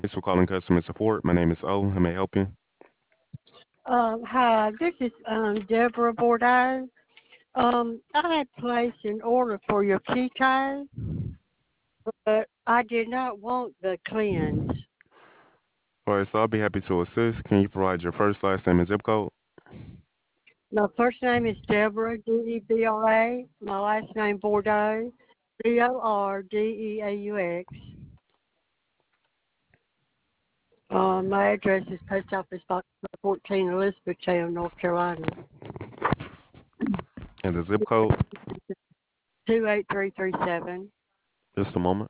Thanks for calling customer support. My name is O. How may I help you? Hi, this is Deborah Bordeaux. I had placed an order for your key ties, but I did not want the cleanse. All right, so I'll be happy to assist. Can you provide your first, last name, and zip code? My first name is Deborah, Debra. My last name Bordeaux, Bordeaux. My address is Post Office Box 14, Elizabethtown, North Carolina, And the zip code? 28337. Just a moment.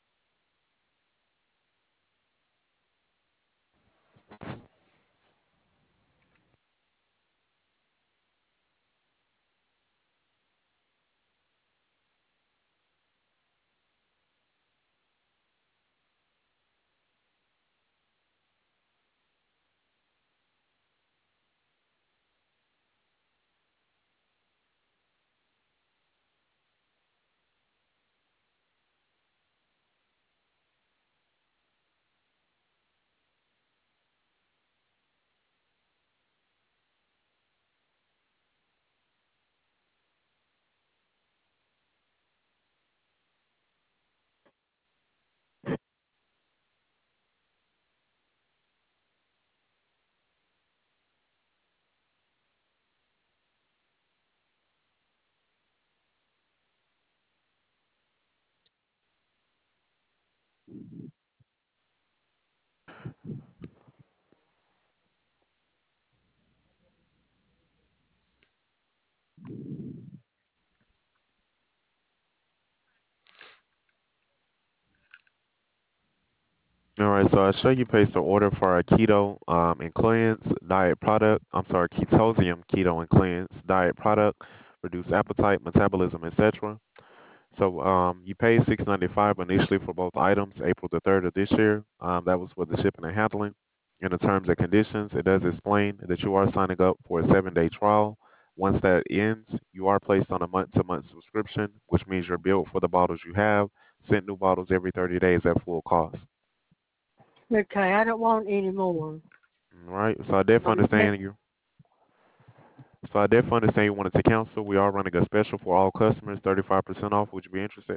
All right, so I show you placed the order for a keto and cleanse diet product. I'm sorry, ketosium keto and cleanse diet product, reduce appetite, metabolism, etc. So you paid $6.95 initially for both items, April the 3rd of this year. That was for the shipping and handling. In the terms and conditions, it does explain that you are signing up for a 7-day trial. Once that ends, you are placed on a month-to-month subscription, which means you're billed for the bottles you have, sent new bottles every 30 days at full cost. Okay, I don't want any more. All right. So I definitely Um, understand you. So I definitely understand you wanted to cancel. We are running a special for all customers, 35% off. Would you be interested?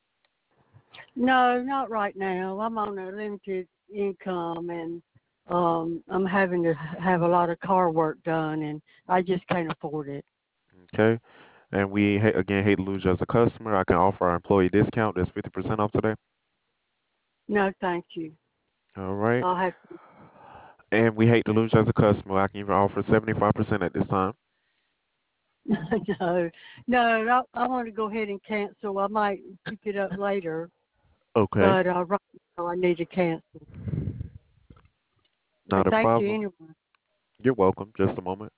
No, not right now. I'm on a limited income and I'm having to have a lot of car work done and I just can't afford it. Okay. And we again hate to lose you as a customer. I can offer our employee discount that's 50% off today. No, thank you. All right. I'll have And we hate to lose you as a customer. I can even offer 75% at this time. no, no, I want to go ahead and cancel. I might pick it up later, Okay. but right now I need to cancel. Not But a thank you problem. anyway. You're welcome. Just a moment.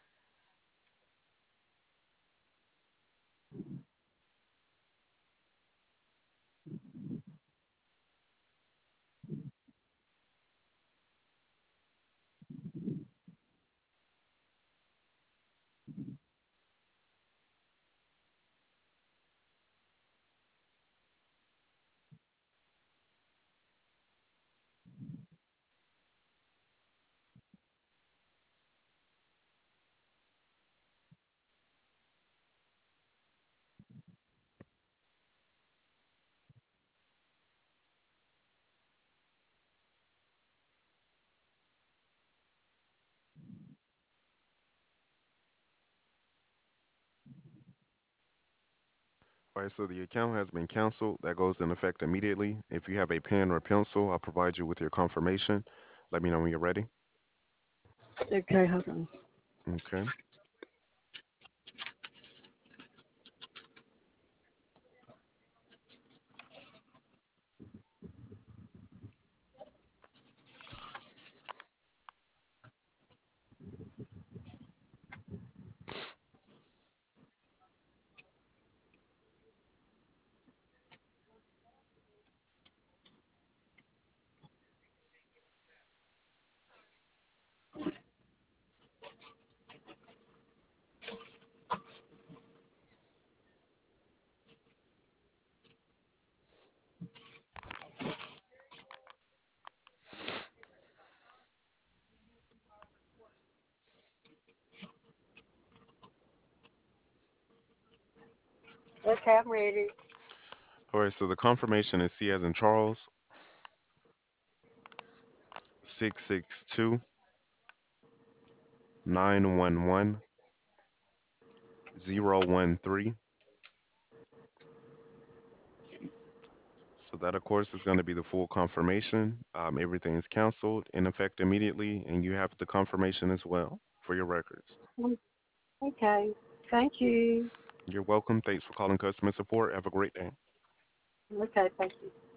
All right, so the account has been canceled. That goes in effect immediately. If you have a pen or pencil, I'll provide you with your confirmation. Let me know when you're ready. Okay, hold on. Okay. Okay, I'm ready. All right, so the confirmation is C as in Charles, 662-911-013. So that, of course, is going to be the full confirmation. Everything is canceled in effect immediately, and you have the confirmation as well for your records. Mm, okay. Thank you. You're welcome. Thanks for calling customer support. Have a great day. Okay, thank you.